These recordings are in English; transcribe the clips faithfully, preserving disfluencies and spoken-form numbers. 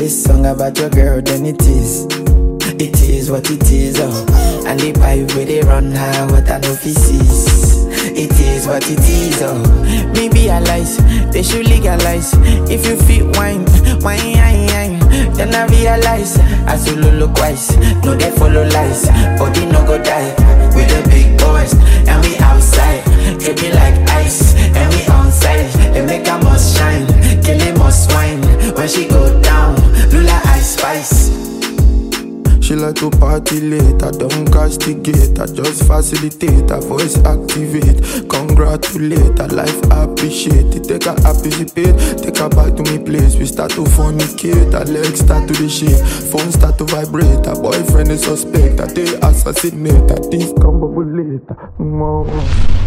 this song about your girl, then it is. It is what it is, oh. And the pipe where they run high, what I know feces. It is what it is, oh. Maybe I lies, they should legalize. If you feel wine, wine, wine, wine. Then I realize, as you look wise, no they follow lies. Body no go die, with the big boys, and we outside, dripping like ice, and we onside. They make a must shine, kill him must wine. When she go down, Lula ice spice. She like to party late, I don't castigate, I just facilitate, her voice activate. Congratulate, her life appreciate it. Take her participate, take her back to me place. We start to fornicate, her legs start to the shake, phone start to vibrate. Her boyfriend is suspect, I they assassinate, her thief come bubble later. Mm-hmm.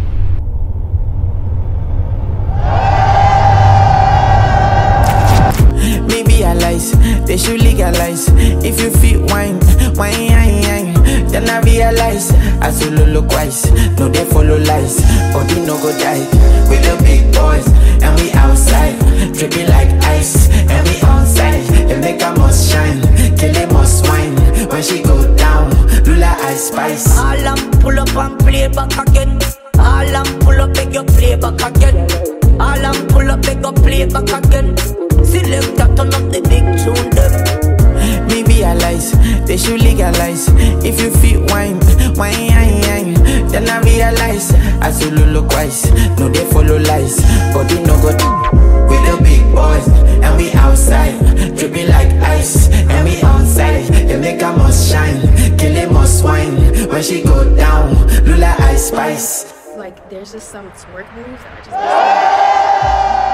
They should legalize. If you feel wine, wine, wine, wine. Then I realize, as you look wise, no they follow lies. Body no go die, with the big boys, and we outside, dripping like ice, and we onside. They make a must shine, kill them must wine. When she go down, Lula ice spice. All I'm pull up and play back again. All I'm pull up, beg you play back again. All I'm pull up, beg you play back again. Select that turn up the big tune them. Me realize, they should legalize. If you feel wine, wine, wine, wine. Then I realize, as you look wise, no they follow lies. Body no go with the big boys, and we outside, dripping like ice, and we onside. They make a must shine, kill him must wine. When she go down, Lula ice spice. Like there's just some twerk moves that I just